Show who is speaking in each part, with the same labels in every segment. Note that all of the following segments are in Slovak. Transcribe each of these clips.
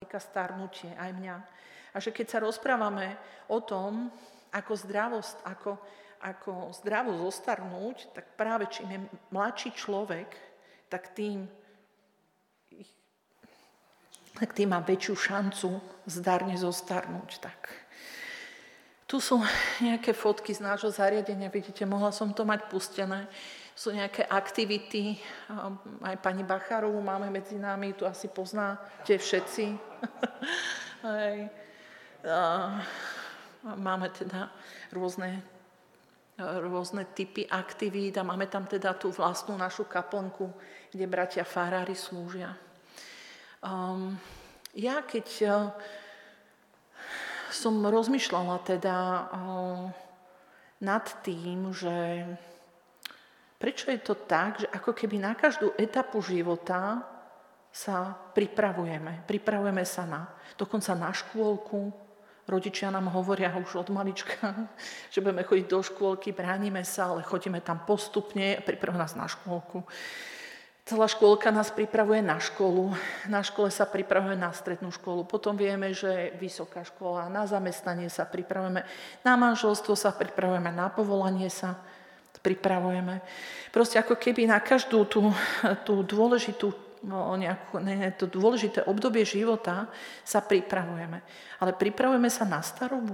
Speaker 1: týka starnutie, aj mňa. A že keď sa rozprávame o tom, ako zdravo zostarnúť, tak práve čím je mladší človek, tak tým má väčšiu šancu zdarne zostarnúť. Tak. Tu sú nejaké fotky z nášho zariadenia, vidíte, mohla som to mať pustené. Sú nejaké aktivity, aj pani Bacharovú máme medzi nami, tu asi poznáte všetci. Máme teda rôzne typy aktivít a máme tam teda tú vlastnú našu kaplnku, kde bratia farári slúžia. Ja keď som rozmýšľala teda nad tým, že prečo je to tak, že ako keby na každú etapu života sa pripravujeme sa dokonca na škôlku. Rodičia nám hovoria už od malička, že budeme chodiť do škôlky, bránime sa, ale chodíme tam postupne, pripravuje nás na škôlku. Celá škôlka nás pripravuje na školu, na škole sa pripravujeme na strednú školu, potom vieme, že vysoká škola, na zamestnanie sa pripravujeme, na manželstvo sa pripravujeme, na povolanie sa pripravujeme. Proste ako keby na každú tú dôležitú, to dôležité obdobie života sa pripravujeme. Ale pripravujeme sa na starobu.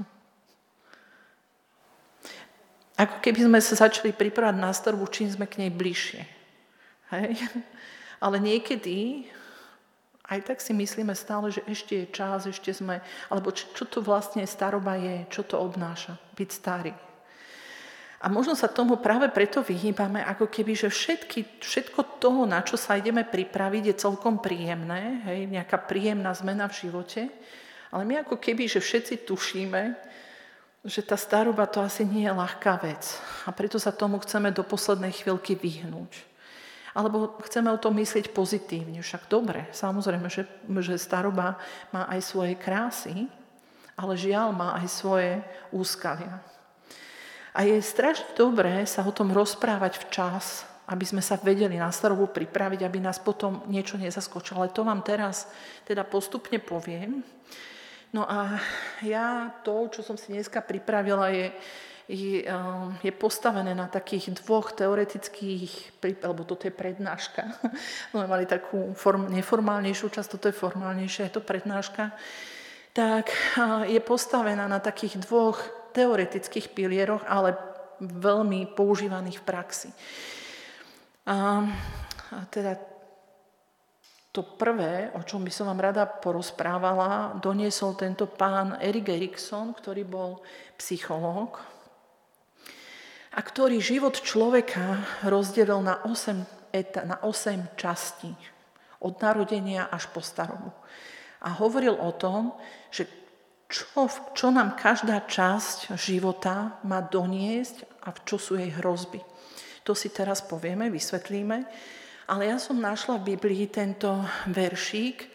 Speaker 1: Ako keby sme sa začali pripravať na starobu, čím sme k nej bližšie. Hej. Ale niekedy aj tak si myslíme stále, že ešte je čas, ešte sme, alebo čo to vlastne staroba je, čo to obnáša, byť starý. A možno sa tomu práve preto vyhýbame, ako keby, že všetko toho, na čo sa ideme pripraviť, je celkom príjemné, hej, nejaká príjemná zmena v živote, ale my ako keby, že všetci tušíme, že tá staroba to asi nie je ľahká vec a preto sa tomu chceme do poslednej chvíľky vyhnúť. Alebo chceme o tom myslieť pozitívne. Však dobre, samozrejme, že staroba má aj svoje krásy, ale žiaľ má aj svoje úskalia. A je strašne dobré sa o tom rozprávať včas, aby sme sa vedeli na starobu pripraviť, aby nás potom niečo nezaskočilo. Ale to vám teraz teda postupne poviem. No a ja to, čo som si dneska pripravila, je postavené na takých dvoch teoretických, alebo toto je prednáška. Sme mali takú neformálnejšiu časť, toto je formálnejšia, je to prednáška. Tak je postavená na takých dvoch teoretických pilieroch, ale veľmi používaných v praxi. A teda to prvé, o čom by som vám rada porozprávala, doniesol tento pán Erik Erikson, ktorý bol psychológ, a ktorý život človeka rozdelil na 8 častí, od narodenia až po starobu. A hovoril o tom, že čo nám každá časť života má doniesť a čo sú jej hrozby. To si teraz povieme, vysvetlíme, ale ja som našla v Biblii tento veršík,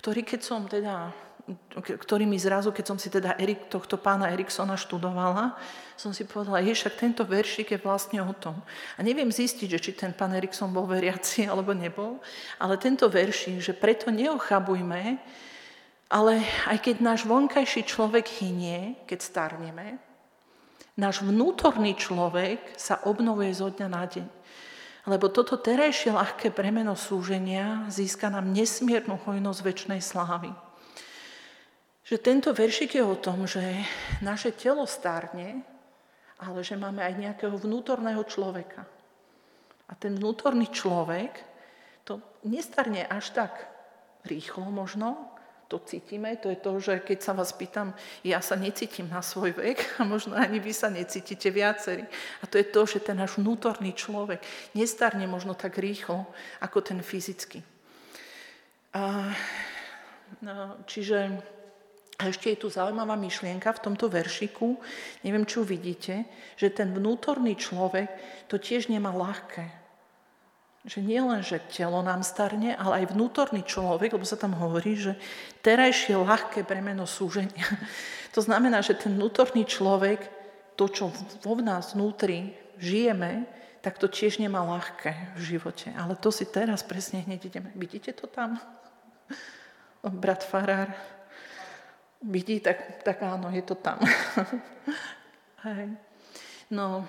Speaker 1: ktorý mi zrazu, keď som si teda tohto pána Eriksona študovala, som si povedala, však tento veršík je vlastne o tom. A neviem zistiť, že či ten pán Erikson bol veriaci alebo nebol, ale tento veršík, že preto neochabujme, ale aj keď náš vonkajší človek hynie, keď starneme, náš vnútorný človek sa obnovuje zo dňa na deň. Lebo toto terajšie ľahké bremeno súženia získa nám nesmiernu hojnosť večnej slávy. Že tento veršik je o tom, že naše telo starne, ale že máme aj nejakého vnútorného človeka. A ten vnútorný človek to nestarne až tak rýchlo možno, to cítime, to je to, že keď sa vás pýtam, ja sa necítim na svoj vek a možno ani vy sa necítite viacerí. A to je to, že ten náš vnútorný človek nestarne možno tak rýchlo, ako ten fyzický. Čiže a ešte je tu zaujímavá myšlienka v tomto veršiku, neviem, či ju vidíte, že ten vnútorný človek to tiež nemá ľahké. Že nie len, že telo nám starne, ale aj vnútorný človek, lebo sa tam hovorí, že terajšie ľahké bremeno súženia. To znamená, že ten vnútorný človek, to, čo vo nás vnútri žijeme, tak to tiež nemá ľahké v živote. Ale to si teraz presne hneď ideme. Vidíte to tam? brat farár vidí, tak áno, je to tam. Hej. No,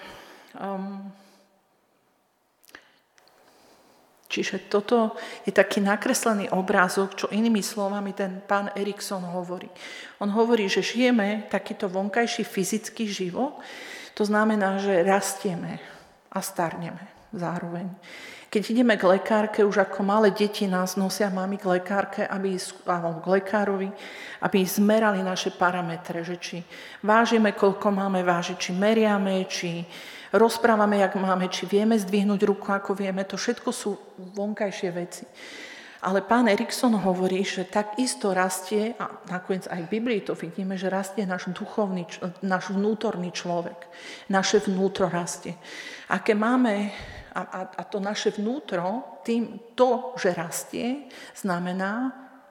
Speaker 1: čiže toto je taký nakreslený obrázok, čo inými slovami ten pán Erikson hovorí. On hovorí, že žijeme takýto vonkajší fyzický život, to znamená, že rastieme a starneme zároveň. Keď ideme k lekárke, už ako malé deti nás nosia mami k lekárke, alebo k lekárovi, aby zmerali naše parametre, že či vážime, koľko máme vážiť, či meriame, či rozprávame, jak máme, či vieme zdvihnúť ruku, ako vieme. To všetko sú vonkajšie veci. Ale pán Erikson hovorí, že takisto rastie, a nakoniec aj v Biblii to vidíme, že rastie náš vnútorný človek. Naše vnútro rastie. Aké máme, a to naše vnútro, to, že rastie, znamená,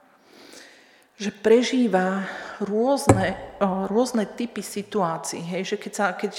Speaker 1: že prežíva rôzne typy situácií. Hej? Že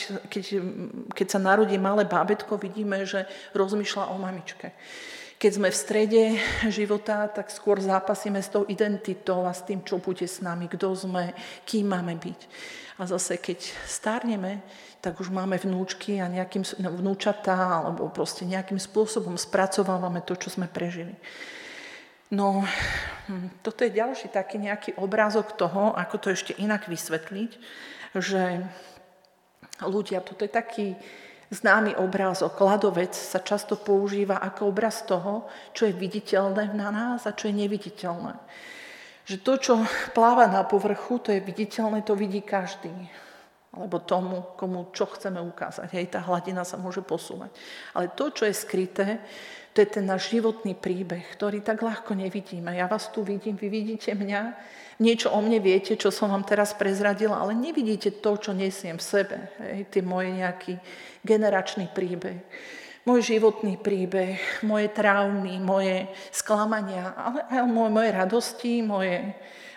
Speaker 1: keď sa narodí malé bábätko, vidíme, že rozmýšľa o mamičke. Keď sme v strede života, tak skôr zápasíme s tou identitou a s tým, čo bude s nami, kto sme, kým máme byť. A zase, keď stárneme, tak už máme vnúčky a vnúčatá, alebo proste nejakým spôsobom spracovávame to, čo sme prežili. No, toto je ďalší taký nejaký obrázok toho, ako to ešte inak vysvetliť, že ľudia, toto je taký známy obrázok. Ľadovec sa často používa ako obraz toho, čo je viditeľné na nás a čo je neviditeľné. Že to, čo pláva na povrchu, to je viditeľné, to vidí každý. Alebo tomu, komu čo chceme ukázať. Hej, tá hladina sa môže posúvať. Ale to, čo je skryté, to je ten náš životný príbeh, ktorý tak ľahko nevidíme. Ja vás tu vidím, vy vidíte mňa, niečo o mne viete, čo som vám teraz prezradila, ale nevidíte to, čo nesiem v sebe. Hej, tie moje nejaký generačný príbeh, môj životný príbeh, moje traumy, moje sklamania, ale aj moje radosti, moje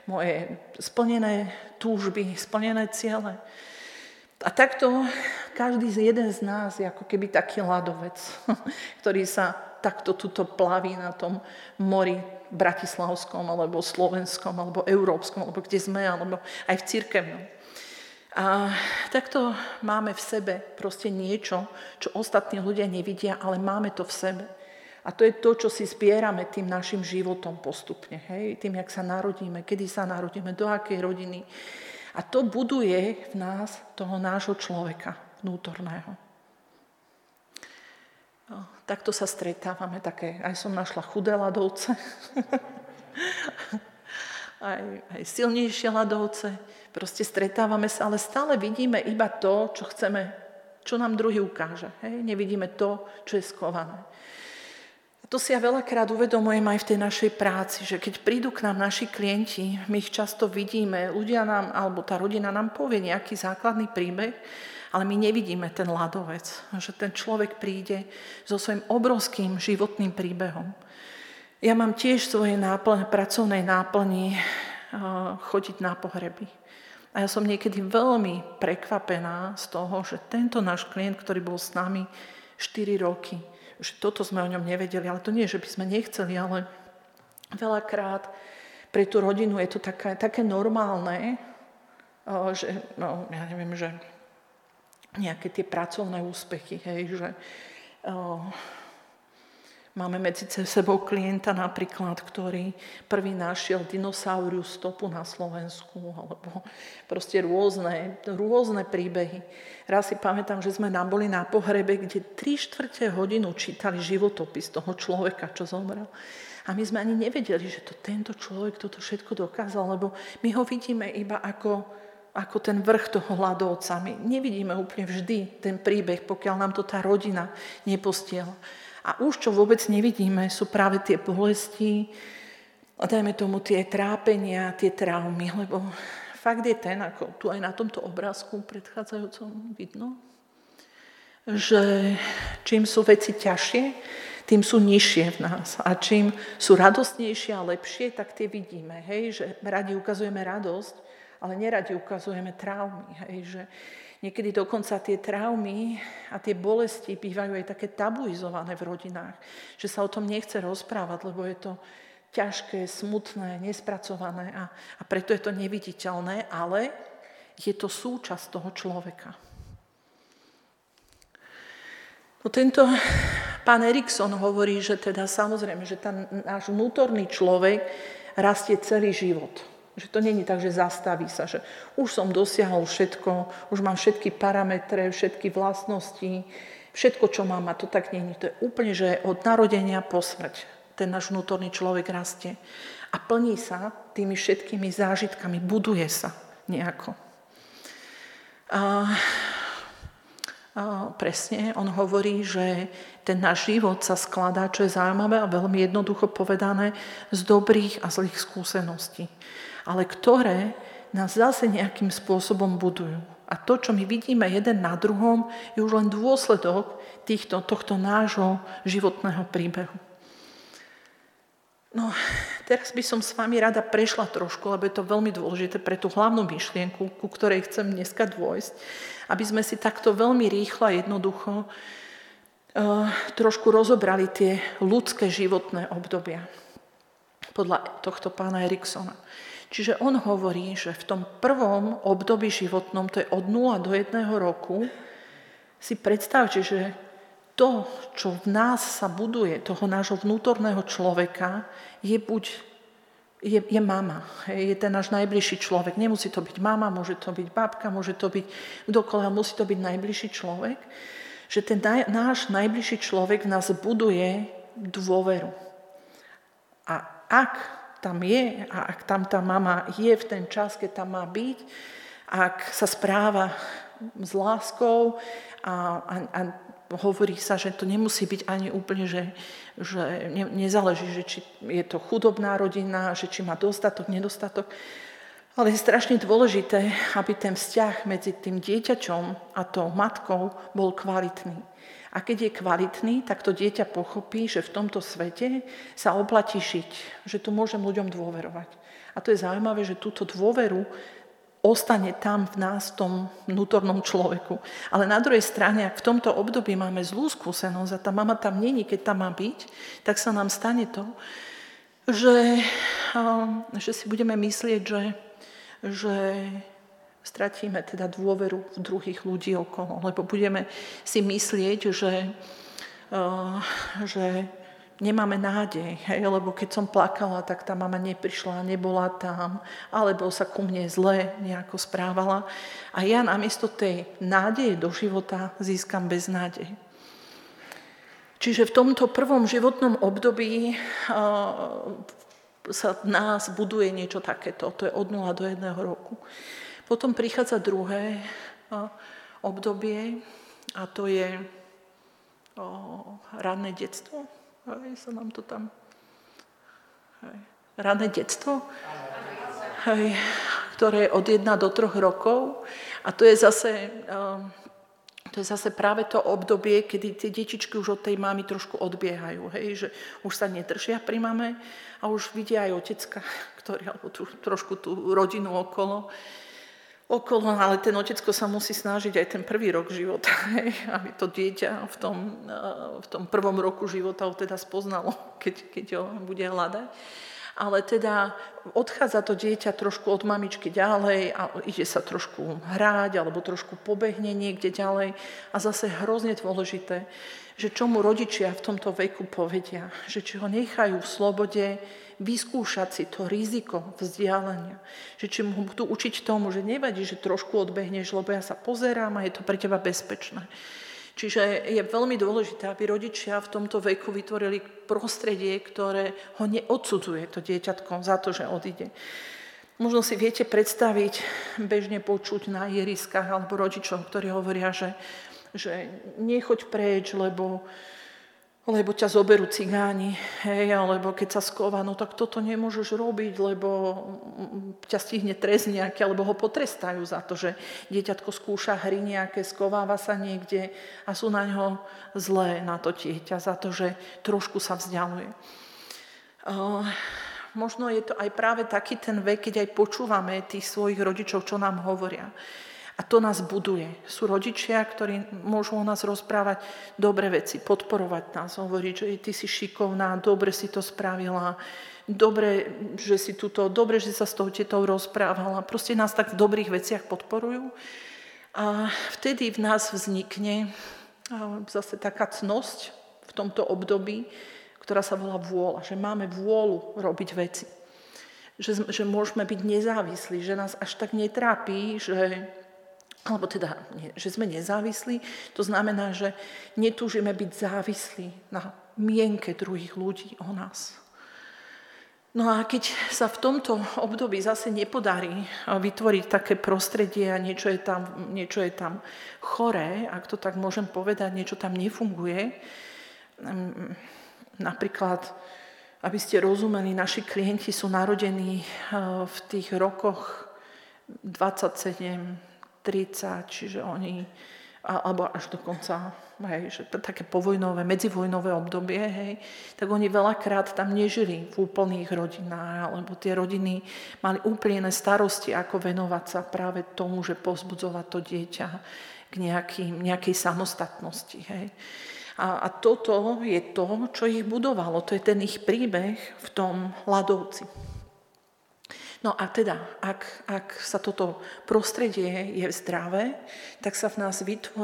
Speaker 1: splnené túžby, splnené ciele. A takto každý jeden z nás je ako keby taký ľadovec, ktorý sa takto tuto plaví na tom mori bratislavskom, alebo slovenskom, alebo európskom, alebo kde sme, alebo aj v cirkevnom. A takto máme v sebe proste niečo, čo ostatní ľudia nevidia, ale máme to v sebe. A to je to, čo si zbierame tým našim životom postupne. Hej? Tým, jak sa narodíme, kedy sa narodíme, do akej rodiny. A to buduje v nás toho nášho človeka vnútorného. No, takto sa stretávame, aj som našla chudé ľadovce, aj silnejšie ľadovce. Proste stretávame sa, ale stále vidíme iba to, čo chceme, čo nám druhý ukáže. Hej? Nevidíme to, čo je skované. To si ja veľakrát uvedomujem aj v tej našej práci, že keď prídu k nám naši klienti, my ich často vidíme, ľudia nám, alebo tá rodina nám povie nejaký základný príbeh, ale my nevidíme ten ľadovec, že ten človek príde so svojím obrovským životným príbehom. Ja mám tiež svoje pracovnej náplni chodiť na pohreby. A ja som niekedy veľmi prekvapená z toho, že tento náš klient, ktorý bol s nami 4 roky, že toto sme o ňom nevedeli, ale to nie, že by sme nechceli, ale veľakrát pre tú rodinu je to také normálne, že, ja neviem, že nejaké tie pracovné úspechy, hej, že máme medzi sebou klienta napríklad, ktorý prvý našiel dinosauriu stopu na Slovensku, alebo proste rôzne príbehy. Raz si pamätám, že sme boli na pohrebe, kde 3/4 hodinu čítali životopis toho človeka, čo zomrel. A my sme ani nevedeli, že tento človek toto všetko dokázal, lebo my ho vidíme iba ako ten vrch toho ľadovca. My nevidíme úplne vždy ten príbeh, pokiaľ nám to tá rodina nepostiela. A už čo vôbec nevidíme, sú práve tie bolesti, dajme tomu tie trápenia, tie traumy, lebo fakt je ten, ako tu aj na tomto obrázku predchádzajúcom vidno, že čím sú veci ťažšie, tým sú nižšie v nás. A čím sú radostnejšie a lepšie, tak tie vidíme. Hej? Že radi ukazujeme radosť, ale neradi ukazujeme traumy. Hej? Že niekedy dokonca tie traumy a tie bolesti bývajú aj také tabuizované v rodinách. Že sa o tom nechce rozprávať, lebo je to ťažké, smutné, nespracované a preto je to neviditeľné, ale je to súčasť toho človeka. No tento pán Erikson hovorí, že teda samozrejme, že ten náš vnútorný človek rastie celý život. Že to nie je tak, že zastaví sa, že už som dosiahol všetko, už mám všetky parametre, všetky vlastnosti, všetko, čo mám, a to tak nie je. To je úplne, že od narodenia po smrť ten náš vnútorný človek rastie a plní sa tými všetkými zážitkami, buduje sa nejako. Presne, on hovorí, že ten náš život sa skladá, čo je zaujímavé a veľmi jednoducho povedané, z dobrých a zlých skúseností, ale ktoré nás zase nejakým spôsobom budujú. A to, čo my vidíme jeden na druhom, je už len dôsledok tohto nášho životného príbehu. No, teraz by som s vami rada prešla trošku, lebo je to veľmi dôležité pre tú hlavnú myšlienku, ku ktorej chcem dneska dôjsť, aby sme si takto veľmi rýchlo a jednoducho trošku rozobrali tie ľudské životné obdobia podľa tohto pána Eriksona. Čiže on hovorí, že v tom prvom období životnom, to je od 0 do 1 roku, si predstavte, že to, čo v nás sa buduje, toho nášho vnútorného človeka, je mama, je ten náš najbližší človek. Nemusí to byť mama, môže to byť babka, môže to byť kdokoľvek, musí to byť najbližší človek. Že ten náš najbližší človek v nás buduje dôveru. A ak tam je, a ak tam tá mama je v ten čas, keď tam má byť, ak sa správa s láskou a hovorí sa, že to nemusí byť ani úplne, že nezáleží, že či je to chudobná rodina, že či má dostatok, nedostatok. Ale je strašne dôležité, aby ten vzťah medzi tým dieťaťom a tou matkou bol kvalitný. A keď je kvalitný, tak to dieťa pochopí, že v tomto svete sa oplatí žiť, že tu môžem ľuďom dôverovať. A to je zaujímavé, že túto dôveru ostane tam v nás, v tom vnútornom človeku. Ale na druhej strane, ak v tomto období máme zlú skúsenosť a tá mama tam není, keď tam má byť, tak sa nám stane to, že si budeme myslieť, že stratíme teda dôveru v druhých ľudí okolo, lebo budeme si myslieť, že nemáme nádej, lebo keď som plakala, tak tá mama neprišla, nebola tam, alebo sa ku mne zle nejako správala. A ja namiesto tej nádeje do života získam beznádej. Čiže v tomto prvom životnom období sa v nás buduje niečo takéto. To je od 0 do 1 roku. Potom prichádza druhé obdobie a to je ranné detstvo. Sa nám to tam... Ranné detstvo, ktoré je od 1 do 3 rokov. A to je zase práve to obdobie, kedy tie detičky už od tej mamy trošku odbiehajú. Že už sa nedržia pri mame a už vidia aj otecka, alebo trošku tú rodinu okolo, ale ten otecko sa musí snažiť aj ten prvý rok života, aby to dieťa v tom prvom roku života ho teda spoznalo, keď ho bude hľadať. Ale teda odchádza to dieťa trošku od mamičky ďalej a ide sa trošku hrať alebo trošku pobehne niekde ďalej. A zase hrozne dôležité, že čo mu rodičia v tomto veku povedia, že či ho nechajú v slobode vyskúšať si to riziko vzdialenia. Že či mu budú učiť tomu, že nevadí, že trošku odbehneš, lebo ja sa pozerám a je to pre teba bezpečné. Čiže je veľmi dôležité, aby rodičia v tomto veku vytvorili prostredie, ktoré ho neodsudzuje, to dieťatko, za to, že odíde. Možno si viete predstaviť, bežne počuť na ihriskách alebo rodičov, ktorí hovoria, že nechoď preč, lebo ťa zoberú cigáni, alebo keď sa skova, no tak toto nemôžeš robiť, lebo ťa stihne trest nejaký, alebo ho potrestajú za to, že dieťatko skúša hry nejaké, skováva sa niekde a sú na ňo zlé na to dieťa, za to, že trošku sa vzdialuje. Možno je to aj práve taký ten vek, keď aj počúvame tých svojich rodičov, čo nám hovoria. A to nás buduje. Sú rodičia, ktorí môžu o nás rozprávať dobré veci, podporovať nás, hovoriť, že ty si šikovná, dobre si to spravila, dobre, že sa s tou tetou rozprávala. Proste nás tak v dobrých veciach podporujú. A vtedy v nás vznikne zase taká cnosť v tomto období, ktorá sa volá vôľa, že máme vôľu robiť veci. Že môžeme byť nezávislí, že nás až tak netrápí, že sme nezávislí, to znamená, že netúžime byť závislí na mienke druhých ľudí o nás. No a keď sa v tomto období zase nepodarí vytvoriť také prostredie a niečo je tam choré, ak to tak môžem povedať, niečo tam nefunguje, napríklad, aby ste rozumeli, naši klienti sú narodení v tých rokoch 27, 30, čiže oni, alebo až dokonca, že také povojnové, medzivojnové obdobie, tak oni veľakrát tam nežili v úplných rodinách, alebo tie rodiny mali úplne starosti, ako venovať sa práve tomu, že povzbudzovať to dieťa k nejakej samostatnosti. A toto je to, čo ich budovalo. To je ten ich príbeh v tom ľadovci. No a teda, ak sa toto prostredie je zdravé, tak sa v nás vytvorí